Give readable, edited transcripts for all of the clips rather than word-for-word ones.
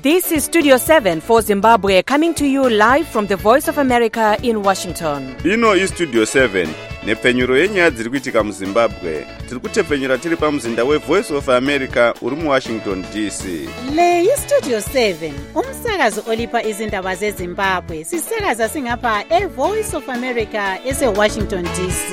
This is Studio 7 for Zimbabwe, coming to you live from the Voice of America in Washington. Ino is Studio 7, nepfenyuro yenyaya dziri kuitika muZimbabwe. Tiri kutepfenyura tiri pamuzinda weVoice of America uri muWashington DC. Le iStudio 7, umsakazo olipa izindaba zeZimbabwe. Sisakaza singapha eVoice of America eseWashington DC.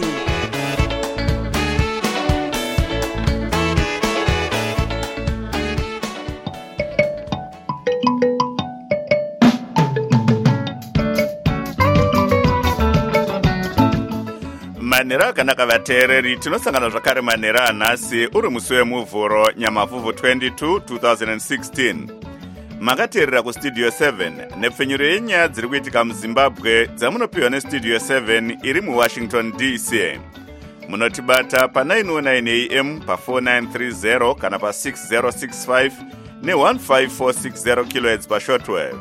Manhero akanaka vateereri, tinosangana zvakare manhero anhasi uri musi wemuvhuro nyamavhuvhu 22 2016. Makateerera kustudio 7 nepfenyuro yenyaya dziri kuitika muZimbabwe dzamunopiwa nestudio 7 iri muWashington DC. Munotibata pa 909 AM pa 4930 kana pa 6065 ne15460 kHz pa shortwave.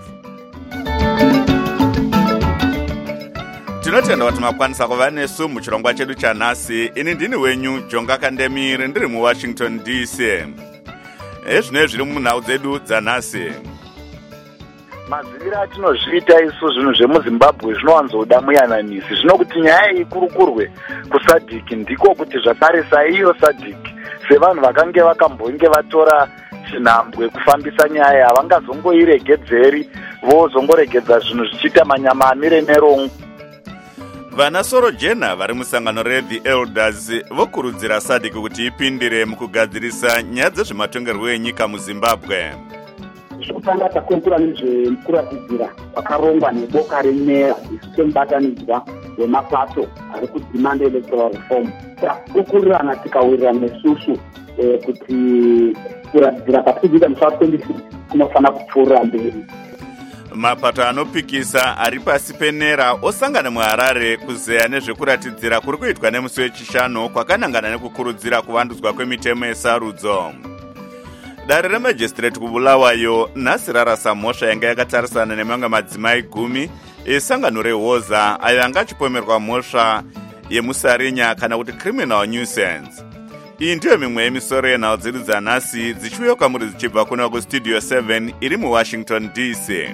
Tinotenda kuti makwanisa kuva nesu muchirongwa chedu chanhasi. Ini ndini wenyu Jonga Kandemiri ndiri muWashington DC. Ezvino zviri munhau dzedu dzanhasi. Maziviro atinozviita isu zvinhu zvemuZimbabwe zvinowanzoda muyananisi. Zvino kuti nyaya ikurukurwe kuSADC ndiko kuti zvatarisa iyo SADC sevanhu vakange vakambonge vatora chinhambwe kufambisa nyaya havangazongoiregedzeri vozongoregedza zvinhu zvichiita manyama amire nerongo. Vana Sorojena vari musangano reThe Elders vokurudzira SADC kuti ipindire mukugadzirisa nyaya dzezvematongerwo enyika muZimbabwe. Zvokutanga takwekura nezvekuratidzira kwakarongwa neboka remeya semubatanidzwa wemapato ari kudimanda electoral reform. Takukurirana tikawirirana nesusu kuti kuratidzira kwatikuita musi wa26 kunofanira kupfuurira mberi. Mapato anopikisa ari pasi penera osangana muHarare kuzeya nezvekuratidzira kuri kuitwa nemusi wechishanu kwakanangana nekukurudzira kuvandudzwa kwemitemo yesarudzo. Dare remajistrate kuBulawayo nhasi rarasa mhosva yanga yakatarisana nemamwe madzimai 10 esangano reHoza ayo anga achipomerwa mhosva yemusarinya kana kuti criminal nuisance. Iyi ndiyo mimwe yemisoro yenhau dzedu dzanhasi dzichiuya kwamuri dzichibva kuna kustudio 7 iri muWashington DC.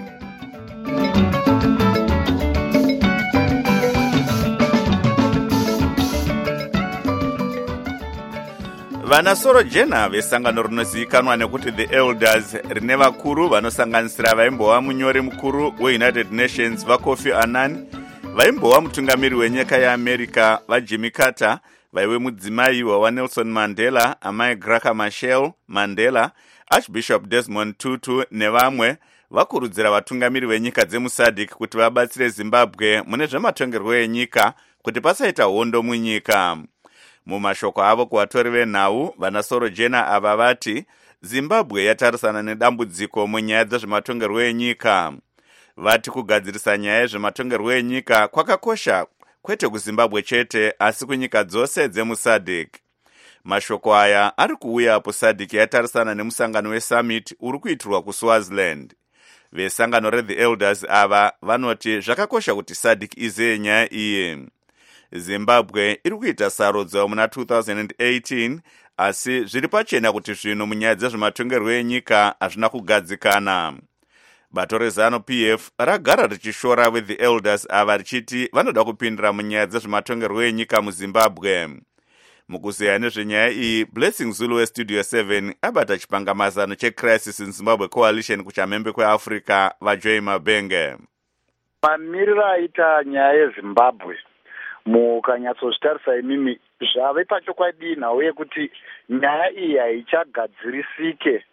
Vana Sorojena vesangano rinozivikanwa nekuti The Elders rine vakuru vanosanganisira vaimbova munyori mukuru weUnited Nations vaKofi Annan, vaimbova mutungamiri wenyika yeAmerica vaJimmy Carter, vaive mudzimai waNelson Mandela amai Graca Machel Mandela, Archbishop Desmond Tutu nevamwe vakurudzira vatungamiri venyika dzemuSADC kuti vabatsire Zimbabwe mune zvematongerwo enyika kuti pasaita hondo munyika. Mumashoko avo kuvatori venhau, vana Sorojena ava vati Zimbabwe yatarisana nedambudziko munyaya dzezvematongerwo enyika. Vati kugadzirisa nyaya yezvematongerwo enyika kwakakosha kwete kuZimbabwe chete asi kunyika dzose dzemuSADC. Mashoko aya ari kuuya apo SADC yatarisana nemusangano weSummit uri kuitirwa kuSwaziland. Vesangano reThe Elders ava vanoti zvakakosha kuti SADC izeye nyaya iyi. Zimbabwe iri kuita sarudzo muna 2018 asi zviri pachena kuti zvino munyaya dzezvematongerwo enyika hazvina kugadzikana. Bato rezano PF ragara richishora weThe Elders ava richiti vanoda kupindira munyaya dzezvematongerwo enyika muZimbabwe. Mukuzeya nezvenyaya iyi, Blessing Zulu weStudio 7 abata chipangamazano cheCrisis in Zimbabwe Coalition kuchamhembe kweAfrica vaJoy Mabenge. Mamiriro aita nyaya yeZimbabwe mukanyatsozvitarisa imimi zvave pachokwadi nhau yekuti nyaya iyi haichagadzirisike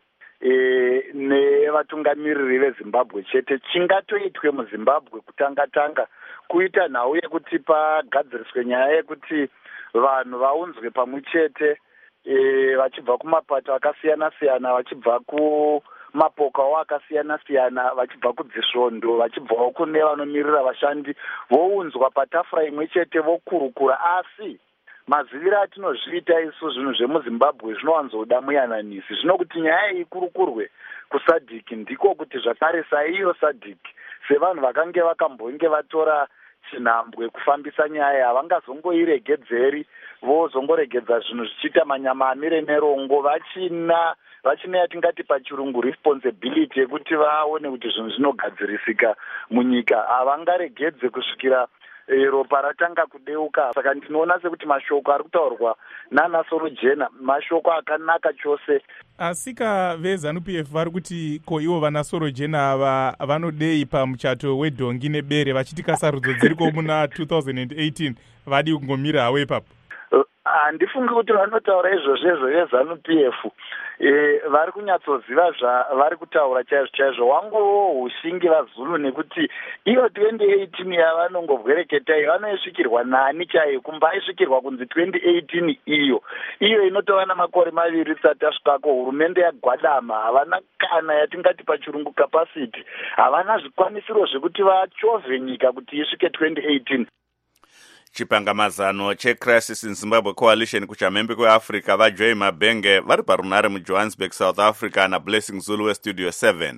nevatungamiriri veZimbabwe chete. Chingatoitwe muZimbabwe kutanga kuita nhau yekuti pagadziriswe nyaya yekuti vanhu vaunzwe pamwe chete vachibva kumapato akasiyana-siyana, vachibva kumapokawo akasiyana-siyana, vachibva kudzisvondo, vachibvawo kune vanomirira vashandi, vounzwa patafura imwe chete vokurukura. Asi maziviro atinozviita isu zvinhu zvemuZimbabwe zvinowanzoda muyananisi. Zvino kuti nyaya ikurukurwe kuSADC ndiko kuti zvatarisa iyo SADC sevanhu vakange vakambonge vatora chinhambwe kufambisa nyaya. Havangazongoiregedzeri, vozongoregedza zvinhu zvichiita manyama amire nerongo, vachina yatingati pachirungu responsibility yekuti vaone kuti zvinhu zvinogadzirisika munyika. Havangaregedze kusvikira ropa ratanga kudeuka. Saka ndinoona sekuti mashoko ari kutaurwa nana Sorojena mashoko akanaka chose. Asika veZANU-PF vari kuti ko ivo vana Sorojena ava vanodei pamuchato wedhongi nebere vachitika sarudzo dziriko muna 2018 vadi kungomira hawo ipapo? Handifungi kuti vanotaura izvozvo veZANU-PF vari kunyatsoziva zvavari kutaura chaizvo. Wangowo ushingi vaZulu nekuti iyo 2018 yavanongobwereketai vanoisvikirwa nani chaiyo, kumbaisvikirwa kunzi 2018 iyo inotova namakore maviri isati asvikako. Hurumende yagwadama, havana kana yatingati pachirungu capacity, havana zvikwanisiro zvekuti vachovhe nyika kuti isvike 2018. Chipangamazano cheCrisis in Zimbabwe Coalition kuchamhembe kweAfrica vaJoy Mabenge vari parunare muJohannesburg, South Africa naBlessing Zulu weStudio 7.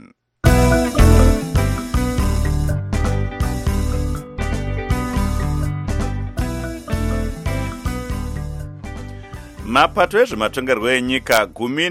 Mapato ezvematongerwo enyika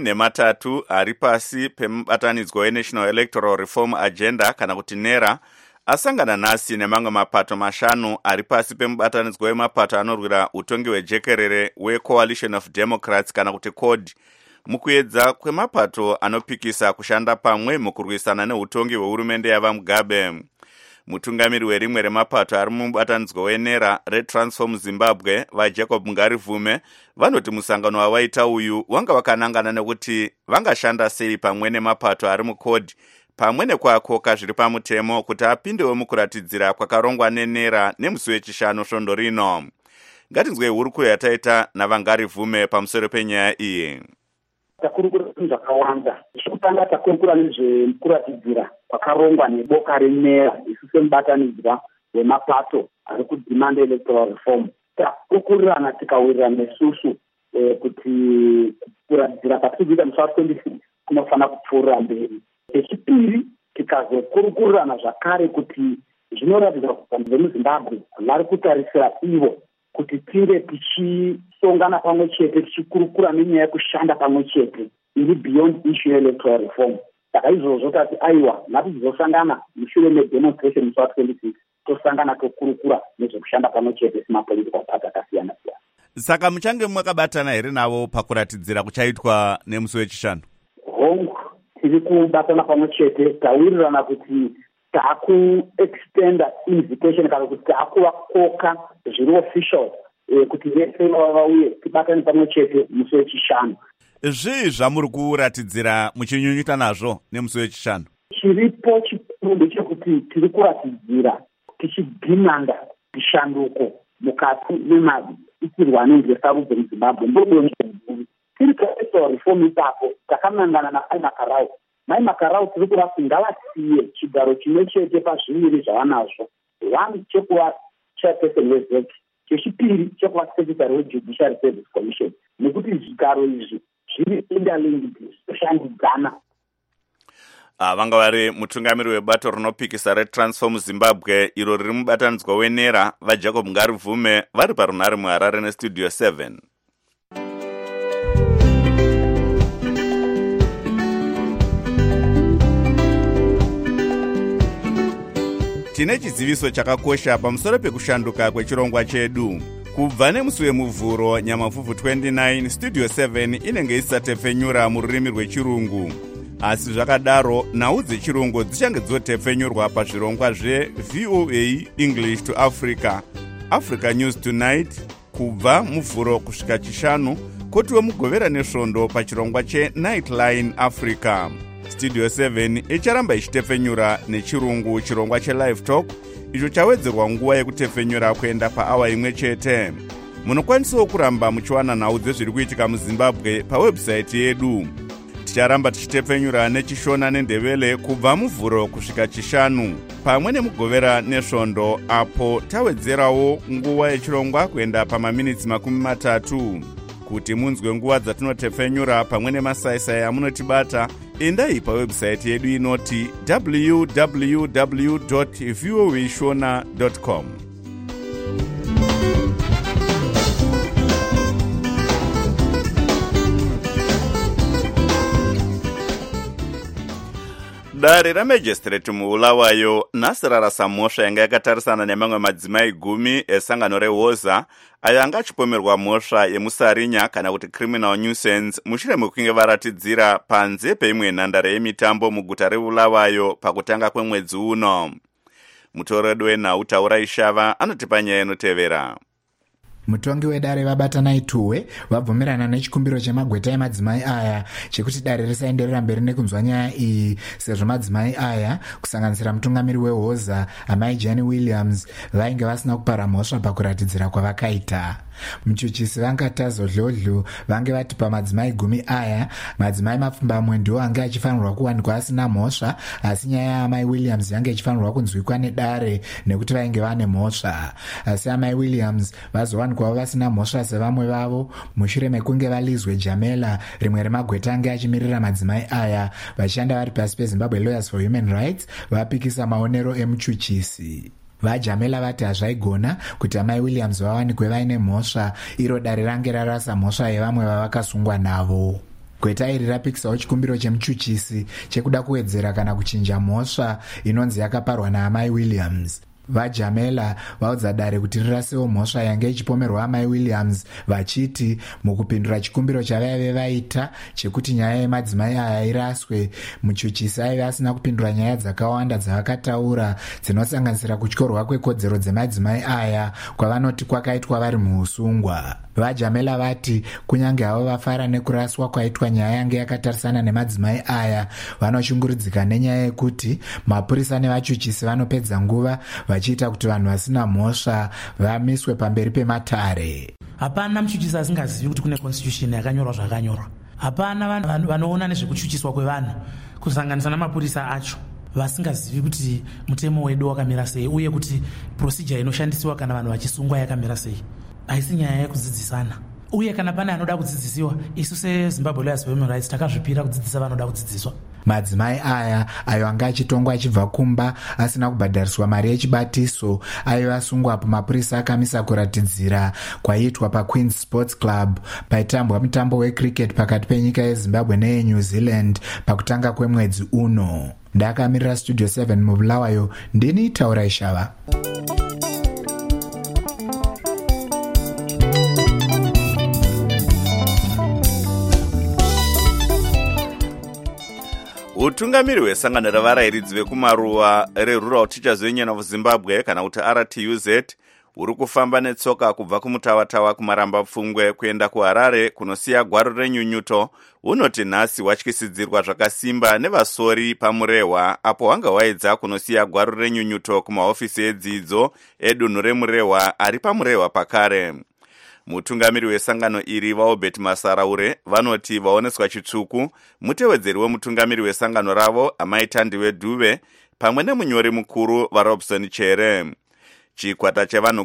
13 ari pasi pemubatanidzwa weNational Electoral Reform Agenda kana kuti NERA asangana nhasi nemamwe mapato 5 ari pasi pemubatanidzwa wemapato anorwira utongi hwejekerere weCoalition of Democrats kana kuti CODE mukuedza kwemapato anopikisa kushanda pamwe mukurwisana neutongi hwehurumende yavaMugabe. Mutungamiri werimwe remapato ari mubatanidzwa weNERA reTransform Zimbabwe vaJacob Ngarivume vanoti musangano wavaita uyu wanga wakanangana nekuti vangashanda sei pamwe nemapato ari muCODE pamwe nekwakoka zviri pamutemo kuti apindewo mukuratidzira kwakarongwa neNERA nemusi wechishanu svondo rino. Ngatinzwe hurukuro yataita naVangarivume pamusoro penyaya iyi. Takurukura zvakawanda. Zvekutanga takurukura nezvekuratidzira kwakarongwa neboka reNERA isu semubatanidzwa wemapato ari kudhimanda electoral reform. Takurukurirana tikawirirana nesusu kuti kuratidzira kwatiri kuita musi wa26 kunofanira kupfuurira mberi. Chechipiri tikazokurukurirana zvakare kuti zvinoratidza kuti vanhu vemuZimbabwe vari kutarisira ivo kuti tinge tichisongana pamwe chete tichikurukura nenyaya yekushanda pamwe chete iri beyond issue electoral reform. Saka izvozvo tati aiwa ngatizosangana mushure medemonstration musi wa26 tosangana tokurukura nezvekushanda pamwe chete semapolitical party akasiyana siyana. Saka muchange mwakabatana here navo pakuratidzira kuchaitwa nemusi wechishanu? Hongu tiri kubatana pamwe chete, tawirirana kuti takuextenda invitation kana kuti takuvakoka zviri official kuti vese vauye tibatane pamwe chete musi wechishanu. Zvii zvamuri kuratidzira muchinyunyuta nazvo nemusi wechishanu? Chiripo chikuru ndechekuti tiri kuratidzira tichidhimanda zvishanduko mukati memaitirwo anenge sarudzo muZimbabwe. Ndodonzvo guru tiri kuelectoral reform ipapo takanangana naMai Makarau. Mai Makarau tiri kurati ngavasiye chigaro chimwe chete pazviviri zvavanazvo. One chekuva chairperson weZEC, chechipiri chekuva secretary weJudiciary Service Commission, nekuti zvigaro izvi zviri interlinked zvinoshandidzana. Vanga vari mutungamiri webato rinopikisa reTransform Zimbabwe iro riri mubatanidzwa weNERA vaJacob Ngarivume vari parunare muHarare neStudio 7. Tine chiziviso chakakosha pamusoro pekushanduka kwechirongwa chedu. Kubva nemusi wemuvhuro Nyamavhuvhu 29 Studio 7 inenge isatepfenyura mururimi rwechirungu. Asi zvakadaro nhau dzechirungu dzichange dzotepfenyurwa pazvirongwa zveVOA English to Africa, Africa News Tonight kubva muvhuro kusvika chishanu, kotiwe mugovera nesvondo pachirongwa cheNightline Africa. Studio 7 icharamba ichitepfenyura nechirungu chirongwa cheLive Talk icho chawedzerwa nguva yekutepfenyura kuenda paawa imwe chete. Munokwanisawo kuramba muchiwana nhau dzezviri kuitika muZimbabwe pawebsite yedu. Ticharamba tichitepfenyura nechishona nendevele kubva muvhuro kusvika chishanu, pamwe nemugovera nesvondo apo tawedzerawo nguva yechirongwa kuenda pamaminitsi 30. Kuti munzwe nguva dzatinotepfenyura pamwe nemasaisai amunotibata, endai pawebsite yedu inoti www.voashona.com. Dare ramajistrate muBulawayo nhasi rarasa mhosva yanga yakatarisana nemamwe madzimai 10 esangano reHoza ayo anga achipomerwa mhosva yemusarinya kana kuti criminal nuisance mushure mekunge varatidzira panze peimwe nhandare yemitambo muguta reBulawayo pakutanga kwemwedzi uno. Mutoredo wenhau Taurai Shava anotipa nyaya inotevera. Mutongi wedare vabatanai Tuwe vabvumirana nechikumbiro chemagweta emadzimai aya chekuti dare risaenderera mberi nekunzwa nyaya iyi sezvo madzimai aya kusanganisira mutungamiri weHoza amai Jane Williams vainge vasina kupara mhosva pakuratidzira kwavakaita. Muchuchisi vangatazo Dlodlo vange vati pamadzimai 10 aya madzimai mapfumbamwe ndiwo anga achifanirwa kuwanikwa asina mhosva, asi nyaya yaamai Williams yange ichifanirwa kunzwikwa nedare nekuti vainge vane mhosva. Asi amai Williams vazowanikwawo vasina mhosva sevamwe vavo mushure mekunge valizwe Jamela, rimwe remagweta ange achimirira madzimai aya vachishanda vari pasi peZimbabwe Lawyers for Human Rights vapikisa maonero emuchuchisi. VaJamela vati hazvaigona kuti amai Williams vawanikwe vaine mhosva, iro dare range rarasa mhosva yevamwe vavakasungwa navo. Gweta iri rapikisawo chikumbiro chemuchuchisi chekuda kuwedzera kana kuchinja mhosva inonzi yakaparwa naamai Williams. VaJamela vaudza dare kuti rirasewo mhosva yange ichipomerwa amai Williams vachiti mukupindura chikumbiro chavaive vaita chekuti nyaya yemadzimai aya iraswe, muchuchisi aive asina kupindura nyaya dzakawanda dzavakataura dzinosanganisira kutyorwa kwekodzero dzemadzimai aya kwavanoti kwakaitwa vari muusungwa. VaJamela vati kunyange havo vafara nekuraswa kwaitwa nyaya yange yakatarisana nemadzimai aya, vanoshungurudzika nenyaya yekuti mapurisa nevachuchisi vanopedza nguva vachiita kuti vanhu vasina mhosva vamiswe pamberi pematare. Hapana muchuchisi asingazivi kuti kune constitution yakanyorwa zvakanyorwa. Hapana vanhu vanoona nezvekuchuchiswa kwevanhu kusanganisa namapurisa acho vasingazivi kuti mutemo wedu wakamira sei uye kuti procedure inoshandisiwa kana vanhu vachisungwa yakamira sei. Haisi nyaya yekudzidzisana. Uye kana pane anoda kudzidzisiwa, isu seZimbabwe Lawyers for Human Rights takazvipira kudzidzisa vanoda kudzidziswa. Madzimai aya ayo anga achitongwa achibva kumba asina kubhadhariswa mari yechibatiso ayo asungwa apo mapurisa akamisa kuratidzira kwaiitwa paQueen's Sports Club paitambwa mutambo wecricket pakati penyika yeZimbabwe neyeNew Zealand pakutanga kwemwedzi uno. Ndakamirira Studio 7 muBulawayo, ndini Taurai Shava. Utungamiri hwesangano revarairidzi vekumaruwa reRural Teachers Union of Zimbabwe kana kuti RTUZ uri kufamba netsoka kubva kumutawatawa kumaramba pfungwe kuenda kuHarare kunosiya gwaro renyunyuto unoti nhasi watyisidzirwa zvakasimba nevasori pamurehwa apo wanga waedza kunosiya gwaro renyunyuto kumahofisi edzidzo edunhu remurehwa ari pamurehwa pakare. Mutungamiri wesangano iri vaObert Masaraure vanoti vaoneswa chitsvuku mutevedzeri wemutungamiri wesangano ravo amai Thandiwe Dube pamwe nemunyori mukuru vaRobson Chere. Chikwata chevanhu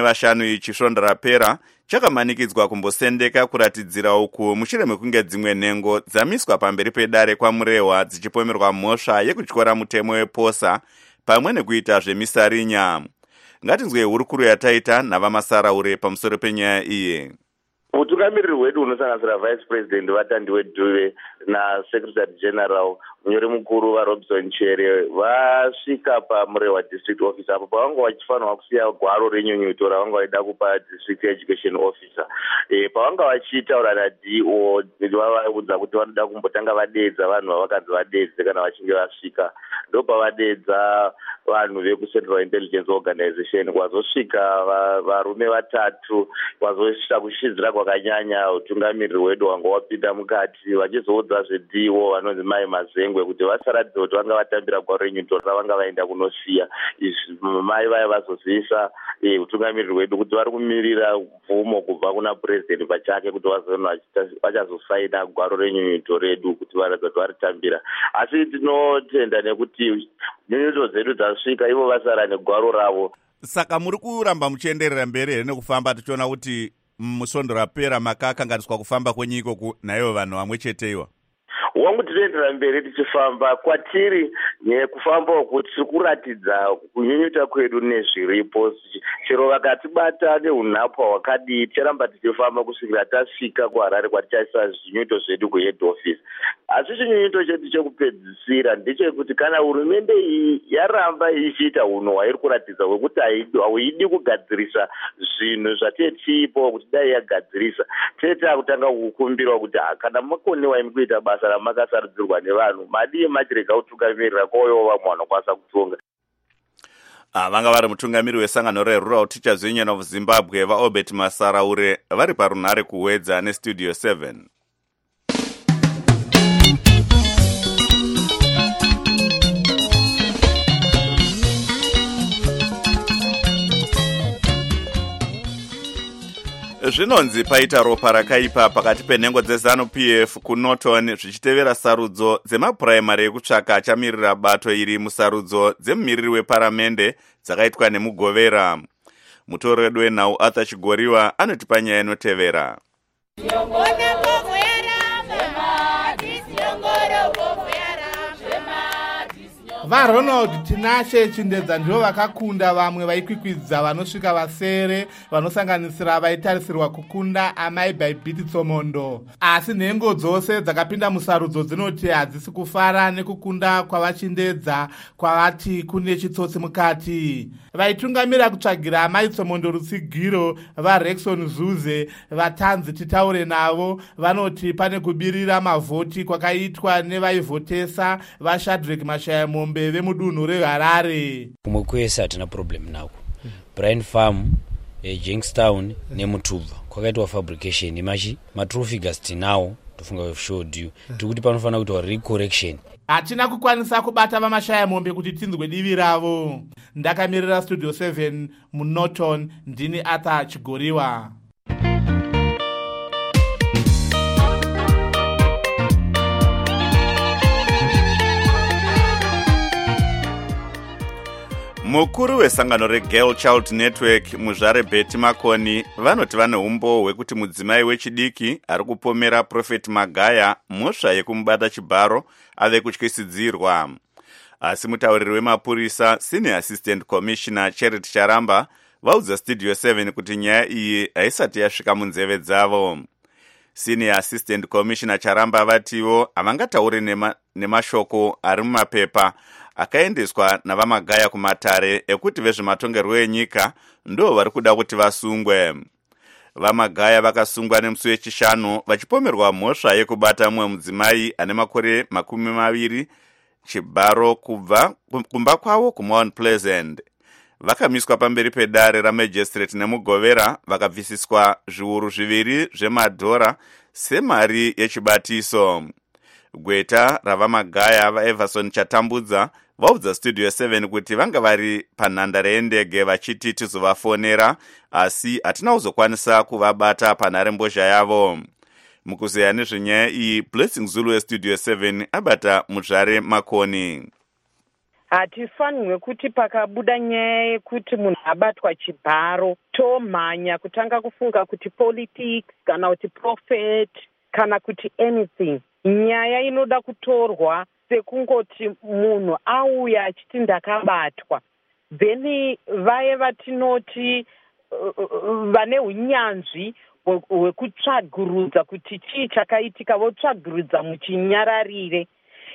15 ichi svonda rapera chakamanikidzwa kumbosendeka kuratidzira uku mushure mekunge dzimwe nhengo dzamiswa pamberi pedare kwamurehwa dzichipomerwa mhosva yekutyora mutemo weposa pamwe nekuita zvemisarinya. Ngatinzwe hurukuru yataita navaMasaraure pamusoro penyaya iyi. Mutungamiriri wedu unosanganisira Vice President vaThandiwe Dube naSecretary General munyori mukuru vaRobson Chere vasvika pamurehwa District Officer apo pavanga vachifanirwa kusiya gwaro renyunyuto ravanga vaida kupa District Education Officer. Pavanga vachitaura naDO vavaudza kuti vanoda kumbotanga vadeedza vanhu vavakanzi vadeedze kana vachinge vasvika. Ndopavadedza vanhu vekuCentral Intelligence Organization kwazosvika varume 3 kwazosvika kushidzira kwakanyanya. Utungamiriri wedu wanga wapinda mukati vachizoudza zveDO vanonzi Mai Mazengwe kuti vasaratidza kuti vanga vatambira gwaro renyunyuto ravanga vaenda kunosiya. Izvi mai vaya vazozivisa utungamiriri wedu kuti vari kumirira mvumo kubva kuna president pachake kuti vachazosaina gwaro renyunyuto redu kuti varatidza kuti varitambira. Asi tinotenda nekuti nyunyuto dzedu dzasvika ivo vasara negwaro ravo. Saka muri kuramba muchienderera mberi here nekufamba tichiona kuti musvondo rapera makakanganiswa kufamba kwenyika ikoku naivo vanhu vamwe chete iwa? wangu tinoendera mberi tichifamba kwatiri nekufambawo kuti tiri kuratidza kunyunyuta kwedu nezviripo chero vakatibata neunhapwa hwakadii ticharamba tichifamba kusvikira tasvika kuharare kwatichaisa zvinyunyuto zvedu kuhead office. Asi chinyunyuto chedu chekupedzisira ndechekuti kana hurumende iyi yaramba ichiita unhu hwairi kuratidza hwekuti hauidi kugadzirisa zvinhu zvatetiipo kuti dai yagadzirisa, tete akutanga kukumbirwa kuti kana makoniwa mukuita basa ramakasarudzirwa nevanhu madii machirega kutungamirira kwauyo vamwe vanokwanisa kutonga. Vanga vari mutungamiri wesangano rerural Teachers Union of Zimbabwe vaObert Masaraure vari parunhare kuwedza nestudio 7. Zvinonzi paita ropa rakaipa pakati penhengo dzeZANU-PF kuNorton zvichitevera sarudzo dzemapuraimari ekutsvaka achamirira bato iri musarudzo dzemumiriri weparamende dzakaitwa nemugovera. Mutori wedu wenhau Arthur Chigoriwa anotipa nyaya inotevera. vaRonald Tinashe Chindedza ndivo vakakunda vamwe vaikwikwidza vanosvika vasere vanosanganisira vaitarisirwa kukunda Amai Bhaibhiti Tsomondo. Asi nhengo dzose dzakapinda musarudzo dzinoti hadzisi kufara nekukunda kwavachindedza kwavati kune chitsotsi mukati. Vaitungamira kutsvagira Amai Tsomondo rutsigiro vaRexon Zuze vatanzi titaure navo vanoti pane kubirira mavhoti kwakaitwa nevaivhotesa vaShadrack Mashayamombe vemudunhu reHarare. Kumwe kwese hatina problem nako. Brian Farm, Jamestown neMutubva kwakaitwa fabrication machi matrue figures tinawo tofunga we've showed you. Tikuti panofana kuitwa recorrection. Hatina kukwanisa kubata vaMashayamombe kuti tinzwe divi ravo. Ndakamirira studio 7 muNorton ndini Arthur Chigoriwa. Mukuru wesangano reGirl Child Network muzvare Betty Makoni vanoti vane umbo hwekuti mudzimai wechidiki ari kupomera Prophet Magaya mhosva yekumubata chibharo ave kutyisidzirwa. Asi mutauriri wemapurisa Senior Assistant Commissioner Charity Charamba vaudza Studio 7 kuti nyaya iyi haisati yasvika munzeve dzavo. Senior Assistant Commissioner Charamba vativo havangatauri nemashoko ari mumapepa akaendeswa navaMagaya kumatare ekuti vezvematongerwo enyika ndo vari kuda kuti vasungwe. VaMagaya vakasungwa nemusi wechishanu vachipomerwa mhosva yekubata mumwe mudzimai ane makore 20 chibharo kubva kumba kwavo kuMount Pleasant. Vakamiswa pamberi pedare ramajistrate nemugovera vakabvisiswa zviuru 2 zvemadhora semari yechibatiso. Gweta ravaMagaya vaEverson Chatambudza vaudza Studio 7 kuti vanga vari panhandare yendege vachiti tizovafonera asi hatina kuzokwanisa kuvabata panharembozha yavo. Mukuzeya nezvenyaya iyi Blessing Zulu weStudio 7 abata muzvare Makoni. Hatifanirwe kuti pakabuda nyaya yekuti munhu abatwa chibharo tomhanya kutanga kufunga kuti politics kana kuti prophet kana kuti anything. Nyaya inoda kutorwa sekungoti munhu auya achiti ndakabatwa. Then vaye vatinoti vane unyanzvi hwekutsvagurudza kuti chii chakaitika votsvagurudza muchinyararire.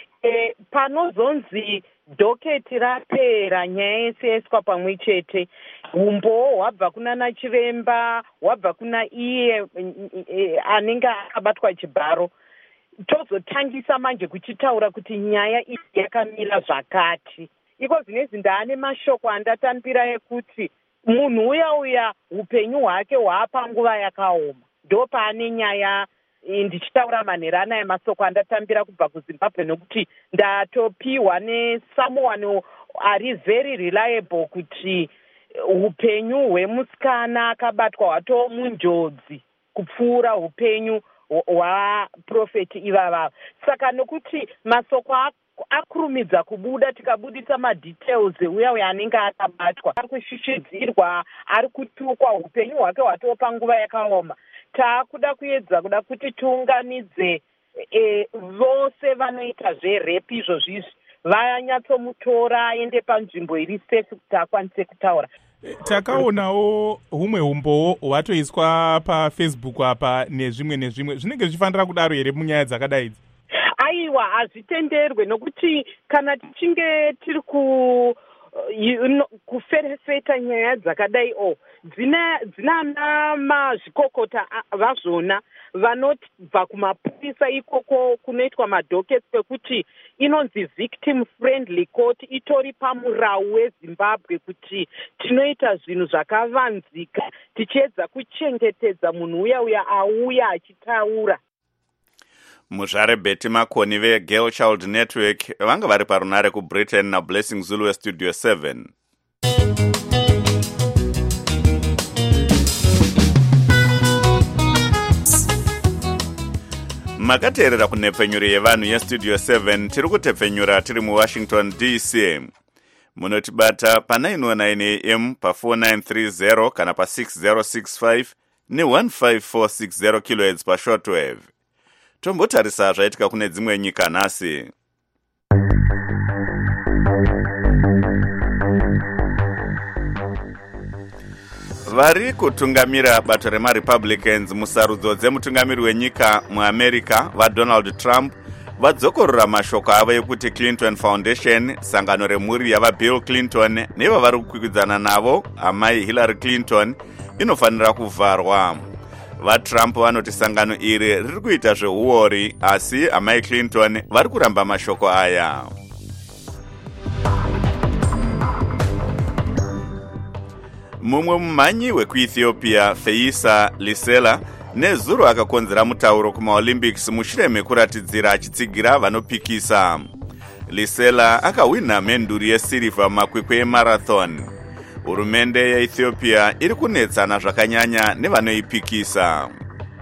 Panozonzi dhoketi rapera nyaya yese yaiswa pamwe chete. Umbowo hwabva kuna nachiremba hwabva kuna iye anenge akabatwa chibharo. Tozotangisa manje kuchitaura kuti nyaya iyi yakamira zvakati. Iko zvinezvi ndaane mashoko andatambira ekuti munhu uya upenyu hwake hwaapa nguva yakaoma. Ndo paane nyaya ndichitaura manherana emasoko andatambira kubva kuZimbabwe nokuti ndatopiwa nesomeone ari very reliable kuti upenyu hwemusikana akabatwa hwatoo munjodzi kupfuura upenyu hwaprofeti ivavava. Saka nokuti masoko akurumidza kubuda tikabudisa madetails euya anenge akabatwa ari kushishidzirwa ari kutukwa upenyu hwake hwatoo panguva yakaoma. Taakuda kuedza kuda kuti tiunganidze vose vanoita zverepi izvozvizvi vanyatsomutora aende panzvimbo iri safe kuti akwanise kutaura. Takaonawo humwe umbowo hwatoiswa pafacebook apa nezvimwe zvinenge zvichifanira kudaro here munyaya dzakadai idzi? Aiwa, hazvitenderwe nokuti kana tichinge tiri kuferefeta nyaya dzakadai dzinana mazvikokota vazvona vanobva kumapurisa ikoko kunoitwa madhoketi kwekuti inonzi victim friendly court, itori pamurau weZimbabwe kuti tinoita zvinhu zvakavanzika tichiedza kuchengetedza munhu uya auya achitaura. Muzvare Betty Makoni veGirl Child Network vanga vari parunare kuBritain naBlessing Zulu weStudio 7. Makateerera kunhepfenyuro yevanhu yeStudio 7 tiri kutepfenyura tiri muWashington DC. Munotibata pa919 AM pa4930 kana pa6065 ne15460 kHz pashortwave. Tombotarisa zvaitika kune dzimwe nyika nhasi. Vari kutungamira bato remaRepublicans musarudzo dzemutungamiri wenyika muAmerica vaDonald Trump vadzokorora mashoko avo ekuti Clinton Foundation, sangano remhuri yavaBill Clinton nevavari kukwikwidzana navo amai Hillary Clinton, inofanira kuvharwa. VaTrump vanoti sangano iri riri kuita zveuori, asi amai Clinton vari kuramba mashoko aya. Mumwe mumhanyi wekuEthiopia Feisa Lisela nezuro akakonzera mutauro kumaOlympics mushure mekuratidzira achitsigira vanopikisa. Lisela akahwina menduri yesirivha mumakwikwi emarathon. Hurumende yeEthiopia iri kunetsana zvakanyanya nevanoipikisa.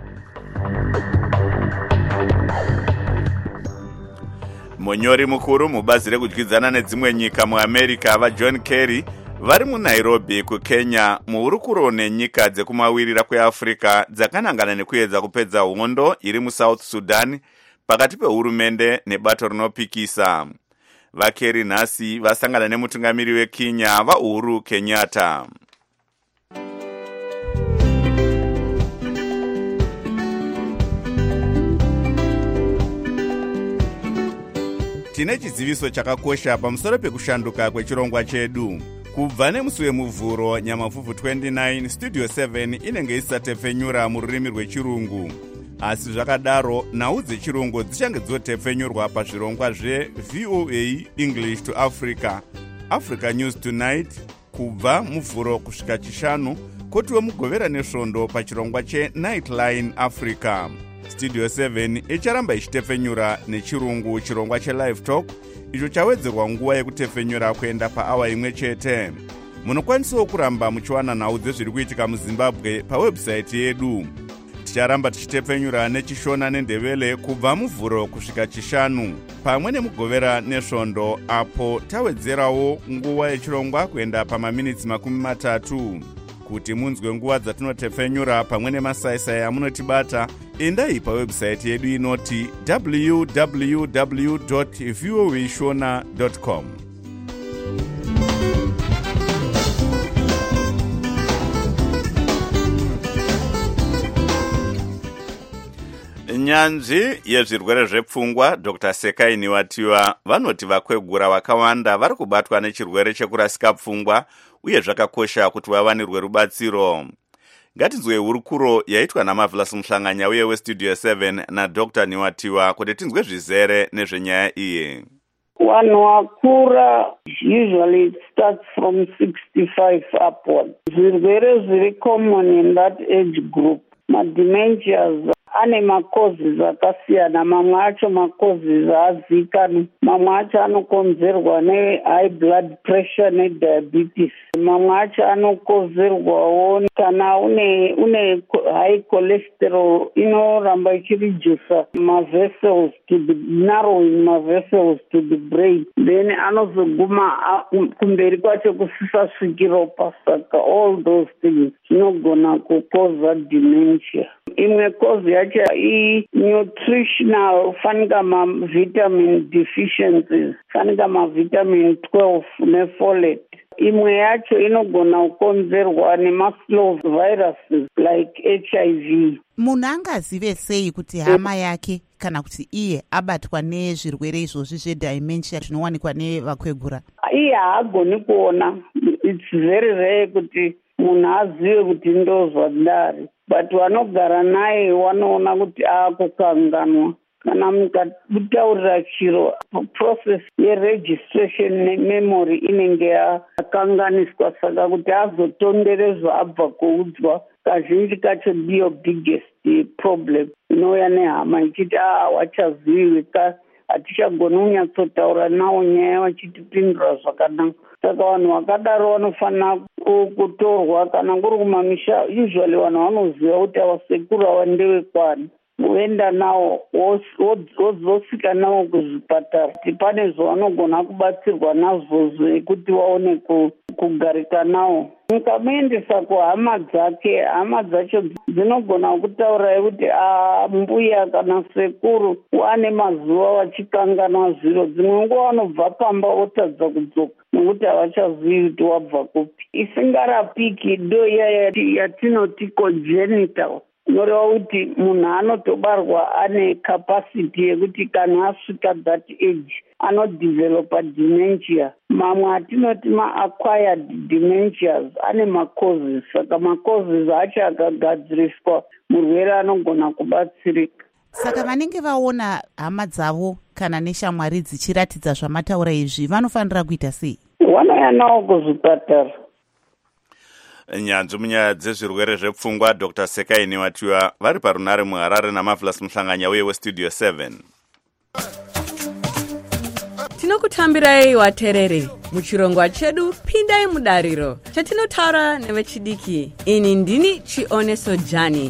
Munyori mukuru mubazi rekudyidzana nedzimwe nyika muAmerica vaJohn Kerry vari muNairobi kuKenya muhurukuro nenyika dzekumawirira kweAfrica dzakanangana nekuedza kupedza hondo iri muSouth Sudan pakati pehurumende nebato rinopikisa. VaKerry nhasi vasangana nemutungamiri weKenya vaUhuru Kenyatta. Tine chiziviso chakakosha pamusoro pekushanduka kwechirongwa chedu. Kubva nemusi wemuvhuro nyamavhuvhu 29 Studio 7 inenge isatepfenyura mururimi rwechirungu. Asi zvakadaro nhau dzechirungu dzichange dzotepfenyurwa pazvirongwa zveVOA English to Africa, Africa News Tonight, kubva muvhuro kusvika chishanu, kotiwo mugovera nesvondo pachirongwa cheNightline Africa. Studio 7 icharamba ichitepfenyura nechirungu chirongwa cheLive Talk, icho chawedzerwa nguva yekutepfenyura kuenda paawa imwe chete. Munokwanisawo kuramba muchiwana nhau dzezviri kuitika muZimbabwe pawebhusaiti yedu. Ticharamba tichitepfenyura nechishona nendevele kubva muvhuro kusvika chishanu, pamwe nemugovera nesvondo apo tawedzerawo nguva yechirongwa kuenda pamaminitsi 30. Kuti munzwe nguva dzatinotepfenyura pamwe nemasaisai amunotibata, endai pawebhusaiti yedu inoti www.voashona.com. Nyanzvi yezvirwere zvepfungwa Dr. Sekai Niwatiwa vanoti vakwegura vakawanda vari kubatwa nechirwere chekurasika pfungwa, uye zvakakosha kuti vawanirwe rubatsiro. Ngatinzwe hurukuro yaitwa naMarvelous Muhlanganya uye weStudio 7 naDr. Niwatiwa kuti tinzwe zvizere nezvenyaya iyi. Vanhu vakura usually it starts from 65 upward. Zvirwere zviri common in that age group. Madementias ane makozes akasiyana, mamwe acho makozes haazikanwi, mamwe acho anokonzerwa nehigh blood pressure nediabetes, mamwe acho anokonzerwawo kana une high cholesterol inoramba ichiredusa mavessels to the narrowing mavessels to the brain, then anozoguma kumberi kwacho kusisasviki ropa. Saka all those things zvinogona kukoza dementia. imwe cause yacho nutritional fanika vitamin deficiencies fanika vitamin 12 nefolate. Imwe yacho inogona kukonzerwa nemaslow viruses like HIV. Munhu angazive sei kuti hama yake kana kuti iye abatwa nezvirwere izvozvi zvedementia zvinowanikwa nevakwegura? Iye haagoni kuona. It's very rare kuti munhu azive kuti ndozva ndari, but vanogara naye wanoona kuti akukanganwa. Kana mukataurira chiro, process yeregistration nememory inenge yakanganiswa, saka kuti azotonderezva abva kuudzwa kazhinji kacho ndiyo biggest problem inouya nehama ichiti wachazivi hatichagoni kunyatsotaura nawo nyaya vachitipindura zvakanaka. Saka vanhu vakadaro vanofanira kutorwa kana kuri kumamisha. Usually vanhu vanoziva kuti avasekuru ava ndevekwani, voenda nawo wozosvika nawo kuzvipatara kuti pane zvavanogona kubatsirwa nazvo zvekuti vaone kugarika nawo. Mukamuendesa kuhama dzake, hama dzacho dzinogona kutaura kuti mbuya kana sekuru wane mazuva vachikanganwa zviro. Dzimwe nguva vanobva pamba votadza kudzoka nekuti havachazivi kuti wabva kupi. Isingarapiki ndo yatinoti congenital, inoreva kuti munhu anotobarwa ane capacity yekuti kana asvika that age anodevelopa dementia. Mamwe atinoti ma-acquired dementias ane macauses, saka macauses acho akagadziriswa murwere anogona kubatsirika. Saka vanenge vaona hama dzavo kana neshamwari dzichiratidza zvamataura izvi vanofanira kuita sei? Vanoya nawo kuzvipatara. Nyanzvi munyaya dzezvirwere zvepfungwa Dr. Sekaini Watiwa vari parunare muHarare naMavlas Muhlanganya uye weStudio 7. Tinokutambirai waterere muchirongwa chedu Pindai Mudariro chatinotaura nevechidiki. Ini ndini Chioneso Jani.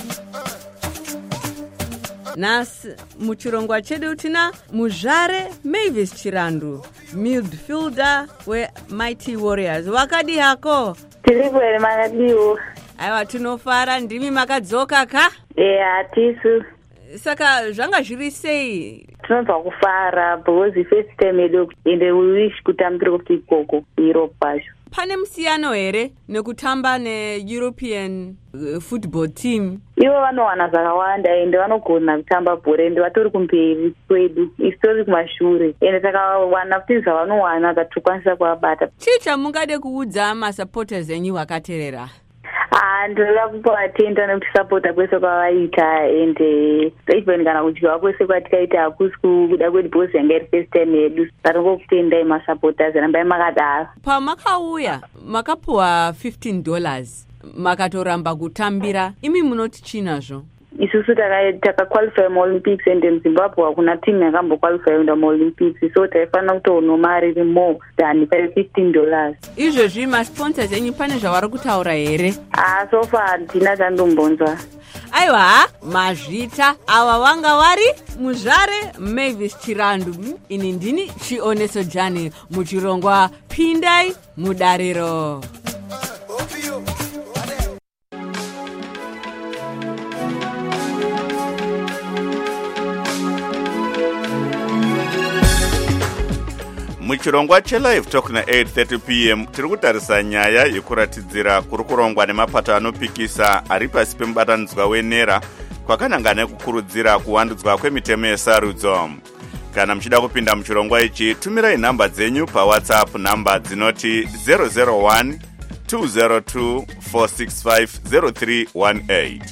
Nasi muchirongwa chedu tina Muzvare Mavis Chirandu, midfielder weMighty Warriors. Wakadi hako? Tirikwere makadiwo. Aiwa, tinofara. Ndimi makadzoka ka? Hatisu. Saka zvanga zviri sei? Tinobva kufara because first time edu ende we wish kutambira kuti ikoko Europe kwacho. Pane musiyano here nekutamba neEuropean football team? Ivo vanowana zvakawanda ende vanogona kutamba bhora ende vatori kumberi kwedu, isi tori kumashure ende takawana kuti zvavanowana katikwanisa kuabata. Chii chamungade kuudza masupporters enyu vakaterera? Ndoda kuvatenda nekutisapota kwese kwavaita ende even kana kudyiwa kwese kwatikaita hakusi kuda kwedu because yanga iri first time yedu. Taringokutendai masupporters rambai makadaro. Pamakauya makapuwa $15 makatoramba kutambira, imi munoti chinazvo? Isusu takaqualify muOlympics ende muZimbabwe hakuna team yakamboqualify kuenda muOlympics, so taifanira kutoona mari more than $15. Izvozvi masponsors enyu pane zvavari kutaura here? So far ndina chandombonzwa. Aiwa, mazvita ava vanga vari Muzvare Mavis Chirandu. Ini ndini Chioneso Jani muchirongwa Pindai Mudariro. Muchirongwa chelive talk na 8:30 p.m. tiri kutarisa nyaya yekuratidzira kuri kurongwa nemapato anopikisa ari pasi pemubatanidzwa wenera kwakananga nekukurudzira kuwandudzwa kwemitemo yesarudzo. Kana muchida kupinda muchirongwa ichi, tumirai nhamba dzenyu paWhatsApp, nhamba dzinoti 001 202 465 0318.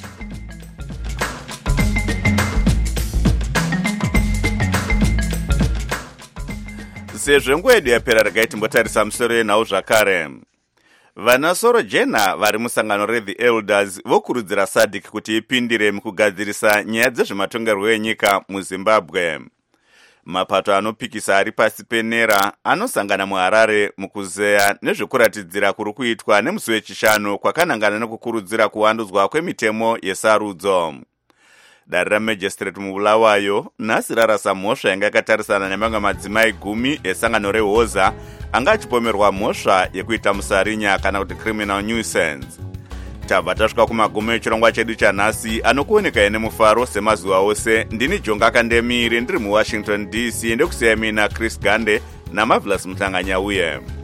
Sezvo nguva yedu yapera, regai timbotarisa musoro yenhau zvakare. Vanasoro Jena vari musangano reThe Elders vokurudzira SADC kuti ipindire mukugadzirisa nyaya dzezvematongerwo enyika muZimbabwe. Mapato anopikisa ari pasi penera anosangana muHarare mukuzeya nezvekuratidzira kuri kuitwa nemusi wechishanu kwakanangana nekukurudzira kuwandudzwa kwemitemo yesarudzo. Dare ramajistrate muBulawayo nhasi rarasa mhosva yanga yakatarisana nemamwe madzimai 10 esangano reHoza anga achipomerwa mhosva yekuita musarinya kana kuti criminal nuisance. tabva tasvika kumagumo echirongwa chedu chanhasi anokuoneka nemufaro semazuva ose. Ndini Jonga Kandemiri ndiri muWashington DC, ndekusiyai mina Chris Gande naMarvelous Mhlanganyauye.